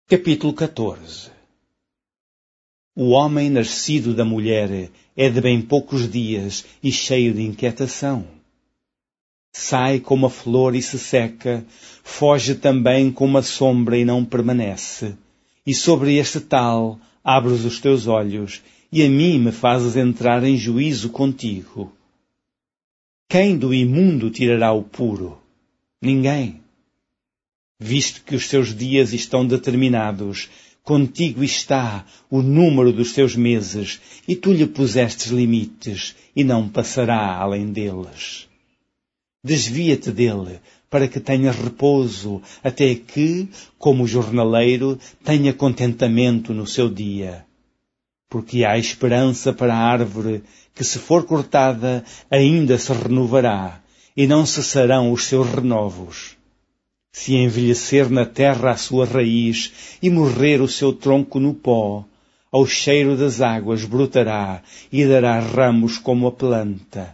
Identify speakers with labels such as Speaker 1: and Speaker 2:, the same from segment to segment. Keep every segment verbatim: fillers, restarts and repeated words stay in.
Speaker 1: Capítulo catorze. O homem nascido da mulher é de bem poucos dias e cheio de inquietação. Sai como a flor e se seca, foge também como a sombra e não permanece. E sobre este tal abres os teus olhos, e a mim me fazes entrar em juízo contigo. Quem do imundo tirará o puro? Ninguém. Visto que os teus dias estão determinados, contigo está o número dos teus meses, e tu lhe pusestes limites, e não passará além deles. Desvia-te dele, para que tenha repouso, até que, como o jornaleiro, tenha contentamento no seu dia. Porque há esperança para a árvore, que se for cortada, ainda se renovará, e não cessarão os seus renovos. Se envelhecer na terra a sua raiz e morrer o seu tronco no pó, ao cheiro das águas brotará e dará ramos como a planta.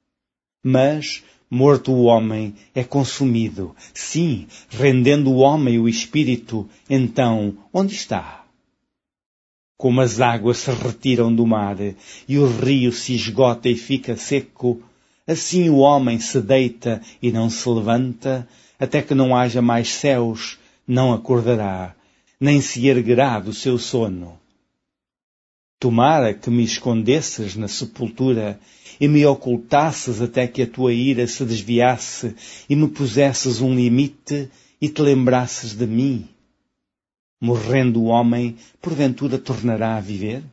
Speaker 1: Mas, morto o homem, é consumido, sim, rendendo o homem o espírito, então, onde está? Como as águas se retiram do mar e o rio se esgota e fica seco, assim o homem se deita e não se levanta, até que não haja mais céus, não acordará, nem se erguerá do seu sono. Tomara que me escondesses na sepultura e me ocultasses até que a tua ira se desviasse e me pusesses um limite e te lembrasses de mim. Morrendo o homem, porventura tornará a viver?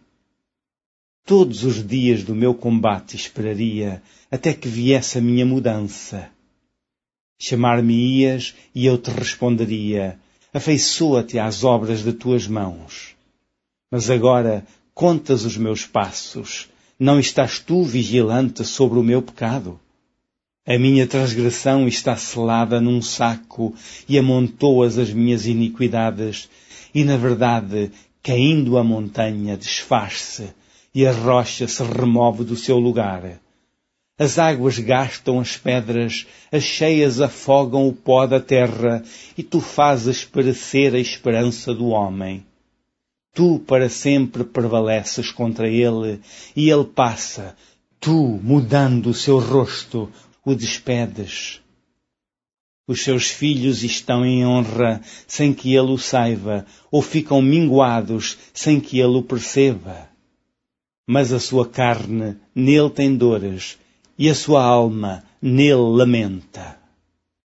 Speaker 1: Todos os dias do meu combate esperaria até que viesse a minha mudança. Chamar-me-ias e eu te responderia, afeiçoa-te às obras de tuas mãos. Mas agora contas os meus passos, não estás tu vigilante sobre o meu pecado? A minha transgressão está selada num saco e amontoas as minhas iniquidades, e na verdade, caindo a montanha, desfaz-se, e a rocha se remove do seu lugar. As águas gastam as pedras, as cheias afogam o pó da terra, e tu fazes perecer a esperança do homem. Tu para sempre prevaleces contra ele, e ele passa, tu, mudando o seu rosto, o despedes. Os seus filhos estão em honra, sem que ele o saiba, ou ficam minguados, sem que ele o perceba. Mas a sua carne nele tem dores, e a sua alma nele lamenta.